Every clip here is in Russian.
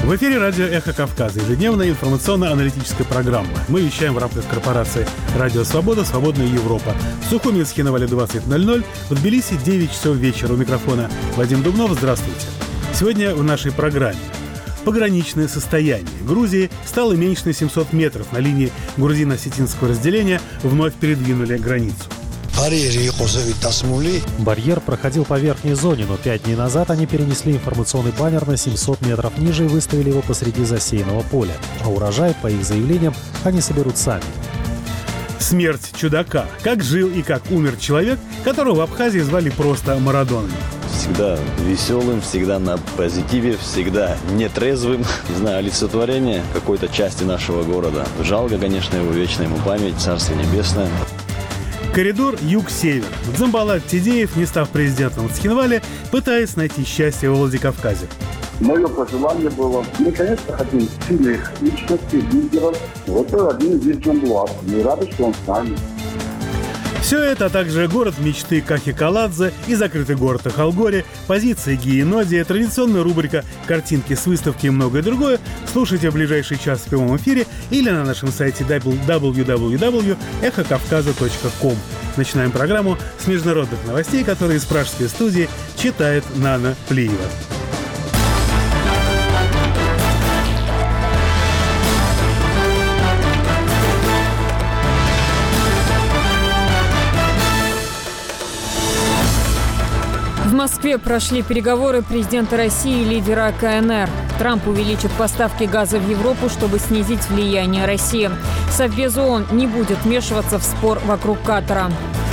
В эфире радио «Эхо Кавказа», ежедневная информационно-аналитическая программа. Мы вещаем в рамках корпорации «Радио Свобода», «Свободная Европа». В Сухуминске на Вале 20:00, в Тбилиси 9 часов вечера. У микрофона Вадим Дубнов. Здравствуйте. Сегодня в нашей программе. Пограничное состояние Грузии стало меньше на 700 метров. На линии грузино-осетинского разделения вновь передвинули границу. Барьер проходил по верхней зоне, но 5 дней назад они перенесли информационный баннер на 700 метров ниже и выставили его посреди засеянного поля. А урожай, по их заявлениям, они соберут сами. Смерть чудака. Как жил и как умер человек, которого в Абхазии звали просто Марадоной. Всегда веселым, всегда на позитиве, всегда нетрезвым. Не знаю, олицетворение какой-то части нашего города. Жалко, конечно, его, вечная ему память, Царствие Небесное. Коридор юг-север. Дзамбалат Тидеев, не став президентом в Цхинвале, пытается найти счастье во Владикавказе. Мое пожелание было, мы, конечно, хотим сильных личностей, лидеров. Вот один из них Джамбулат. Мы рады, что он с нами. Все это, а также город мечты Кахикаладзе и закрытый город Ахалгори, позиции Гии Ноди, традиционная рубрика «Картинки с выставки» и многое другое слушайте в ближайший час в прямом эфире или на нашем сайте www.эхокавказа.ком. Начинаем программу с международных новостей, которые из пражской студии читает Нана Плиева. В Москве прошли переговоры президента России и лидера КНР. Трамп увеличит поставки газа в Европу, чтобы снизить влияние России. Совбез ООН не будет вмешиваться в спор вокруг Катара.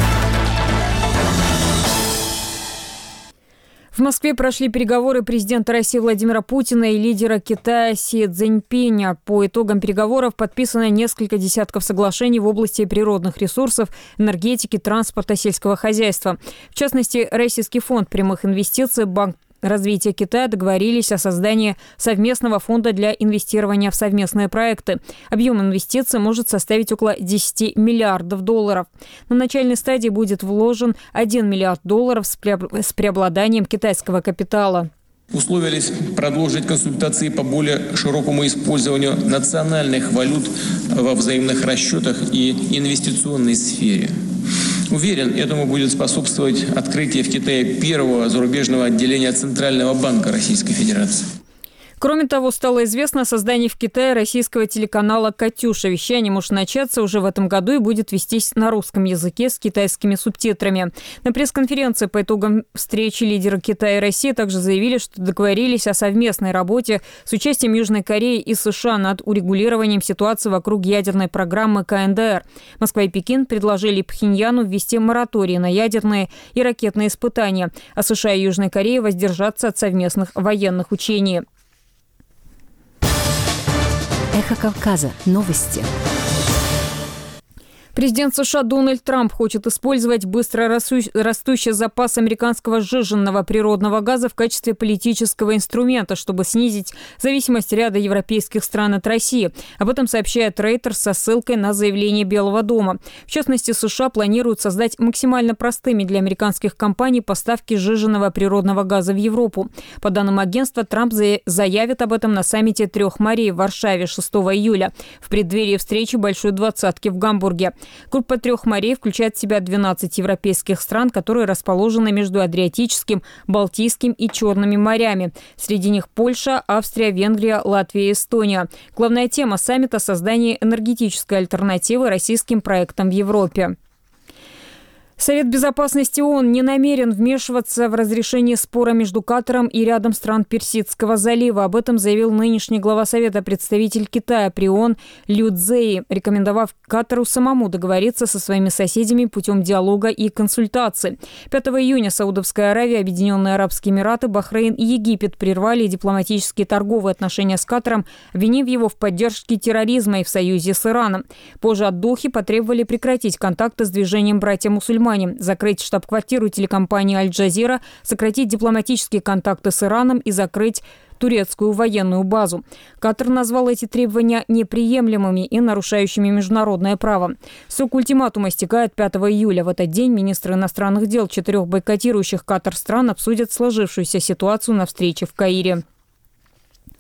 В Москве прошли переговоры президента России Владимира Путина и лидера Китая Си Цзиньпиня. По итогам переговоров подписано несколько десятков соглашений в области природных ресурсов, энергетики, транспорта, сельского хозяйства. В частности, Российский фонд прямых инвестиций, Банк развития Китая договорились о создании совместного фонда для инвестирования в совместные проекты. Объем инвестиций может составить около 10 миллиардов долларов. На начальной стадии будет вложен 1 миллиард долларов с преобладанием китайского капитала. Условились продолжить консультации по более широкому использованию национальных валют во взаимных расчетах и инвестиционной сфере. Уверен, этому будет способствовать открытие в Китае первого зарубежного отделения Центрального банка Российской Федерации. Кроме того, стало известно о создании в Китае российского телеканала «Катюша». Вещание может начаться уже в этом году и будет вестись на русском языке с китайскими субтитрами. На пресс-конференции по итогам встречи лидеры Китая и России также заявили, что договорились о совместной работе с участием Южной Кореи и США над урегулированием ситуации вокруг ядерной программы КНДР. Москва и Пекин предложили Пхеньяну ввести мораторий на ядерные и ракетные испытания, а США и Южная Корея воздержаться от совместных военных учений. Эхо Кавказа. Новости. Президент США Дональд Трамп хочет использовать быстро растущий запас американского сжиженного природного газа в качестве политического инструмента, чтобы снизить зависимость ряда европейских стран от России. Об этом сообщает Reuters со ссылкой на заявление Белого дома. В частности, США планируют создать максимально простыми для американских компаний поставки сжиженного природного газа в Европу. По данным агентства, Трамп заявит об этом на саммите трех морей в Варшаве 6 июля, в преддверии встречи Большой двадцатки в Гамбурге. Группа трех морей включает в себя 12 европейских стран, которые расположены между Адриатическим, Балтийским и Черными морями. Среди них Польша, Австрия, Венгрия, Латвия и Эстония. Главная тема саммита – создание энергетической альтернативы российским проектам в Европе. Совет безопасности ООН не намерен вмешиваться в разрешение спора между Катаром и рядом стран Персидского залива. Об этом заявил нынешний глава Совета, представитель Китая при ООН Лю Цзэи, рекомендовав Катару самому договориться со своими соседями путем диалога и консультаций. 5 июня Саудовская Аравия, Объединенные Арабские Эмираты, Бахрейн и Египет прервали дипломатические торговые отношения с Катаром, обвинив его в поддержке терроризма и в союзе с Ираном. Позже от Дохи потребовали прекратить контакты с движением «Братья-мусульмане», закрыть штаб-квартиру телекомпании «Аль-Джазира», сократить дипломатические контакты с Ираном и закрыть турецкую военную базу. Катар назвал эти требования неприемлемыми и нарушающими международное право. Срок ультиматума истекает 5 июля. В этот день министры иностранных дел 4 бойкотирующих Катар стран обсудят сложившуюся ситуацию на встрече в Каире.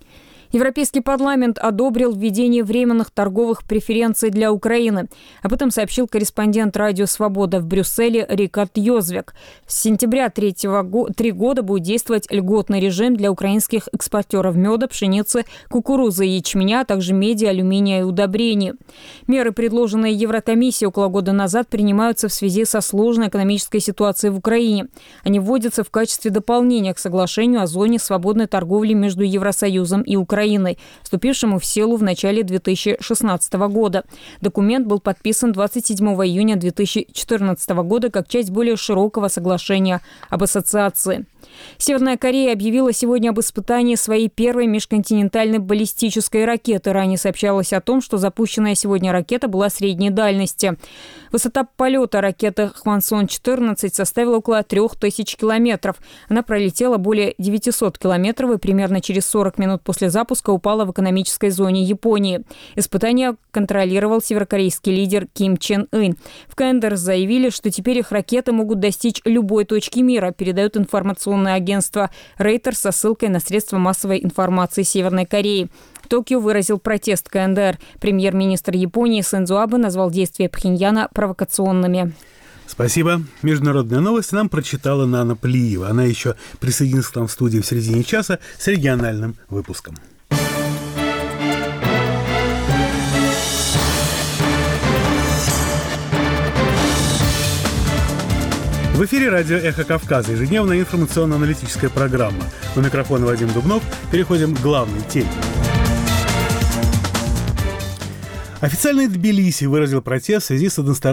Европейский парламент одобрил введение временных торговых преференций для Украины. Об этом сообщил корреспондент «Радио Свобода» в Брюсселе Рикард Йозвек. С сентября 3 года будет действовать льготный режим для украинских экспортеров меда, пшеницы, кукурузы и ячменя, а также меди, алюминия и удобрений. Меры, предложенные Еврокомиссией около года назад, принимаются в связи со сложной экономической ситуацией в Украине. Они вводятся в качестве дополнения к соглашению о зоне свободной торговли между Евросоюзом и Украиной, вступившему в силу в начале 2016 года. Документ был подписан 27 июня 2014 года как часть более широкого соглашения об ассоциации. Северная Корея объявила сегодня об испытании своей первой межконтинентальной баллистической ракеты. Ранее сообщалось о том, что запущенная сегодня ракета была средней дальности. Высота полета ракеты «Хвансон-14» составила около 3000 километров. Она пролетела более 900 километров и примерно через 40 минут после запуска упала в экономической зоне Японии. Испытание контролировал северокорейский лидер Ким Чен Ын. В КНДР заявили, что теперь их ракеты могут достичь любой точки мира, передает информационное агентство Reuters со ссылкой на средства массовой информации Северной Кореи. Токио выразил протест КНДР. Премьер-министр Японии Синдзо Абе назвал действия Пхеньяна провокационными. Спасибо. Международные новости нам прочитала Нана Плиева. Она еще присоединится к нам в студии в середине часа с региональным выпуском. В эфире радио «Эхо Кавказа», ежедневная информационно-аналитическая программа. У микрофона Вадим Дубнов. Переходим к главной теме. Официальный Тбилиси выразил протест в связи с односторонним